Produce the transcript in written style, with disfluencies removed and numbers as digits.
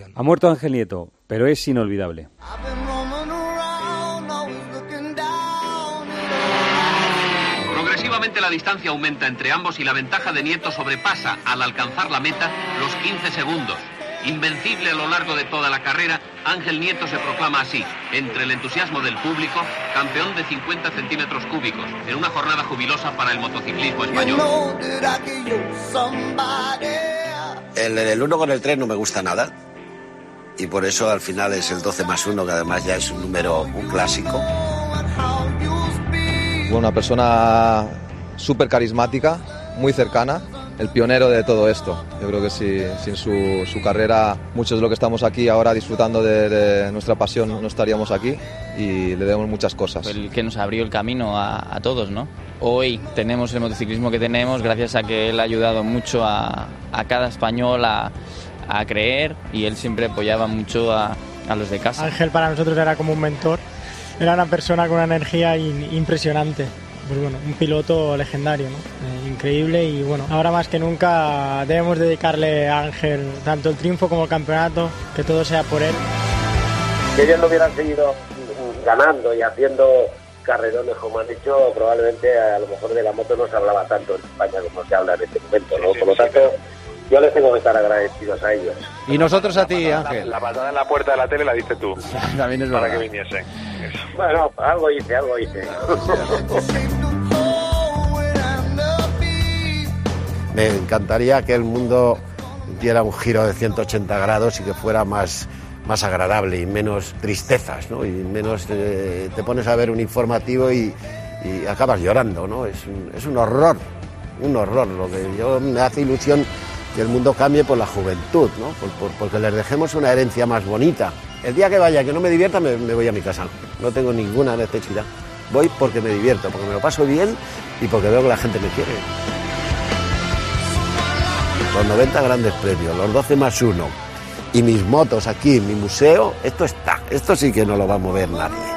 emoción. Ha muerto Ángel Nieto, pero es inolvidable. Progresivamente la distancia aumenta entre ambos y la ventaja de Nieto sobrepasa al alcanzar la meta los 15 segundos. Invencible a lo largo de toda la carrera, Ángel Nieto se proclama así, entre el entusiasmo del público, campeón de 50 centímetros cúbicos, en una jornada jubilosa para el motociclismo español. El 1 con el 3 no me gusta nada, y por eso al final es el 12 más 1, que además ya es un número, un clásico. Una persona súper carismática, muy cercana, el pionero de todo esto. Yo creo que sin su carrera, muchos de los que estamos aquí ahora disfrutando de nuestra pasión no estaríamos aquí, y le debemos muchas cosas. El que nos abrió el camino a todos, ¿no? Hoy tenemos el motociclismo que tenemos gracias a que él ha ayudado mucho a cada español a creer, y él siempre apoyaba mucho a los de casa. Ángel para nosotros era como un mentor, era una persona con una energía impresionante. Pues bueno, un piloto legendario, ¿no? Increíble, y bueno, ahora más que nunca debemos dedicarle a Ángel tanto el triunfo como el campeonato, que todo sea por él. Si ellos no hubieran seguido ganando y haciendo carrerones como han hecho, probablemente a lo mejor de la moto no se hablaba tanto en España como se habla en este momento, ¿no? Por lo tanto, yo les tengo que estar agradecidos a ellos. Y nosotros a ti, Ángel. La patada en la puerta de la tele la diste tú. También es para verdad. que viniesen. Eso. Bueno, algo hice. Me encantaría que el mundo diera un giro de 180 grados y que fuera más agradable y menos tristezas, ¿no? Y menos te pones a ver un informativo y acabas llorando, ¿no? Es un horror. Lo que me hace ilusión que el mundo cambie por la juventud, ¿no? Porque les dejemos una herencia más bonita. El día que vaya, que no me divierta, me voy a mi casa. No tengo ninguna necesidad. Voy porque me divierto, porque me lo paso bien y porque veo que la gente me quiere. Los 90 grandes premios, los 12 más 1 y mis motos aquí en mi museo, esto sí que no lo va a mover nadie.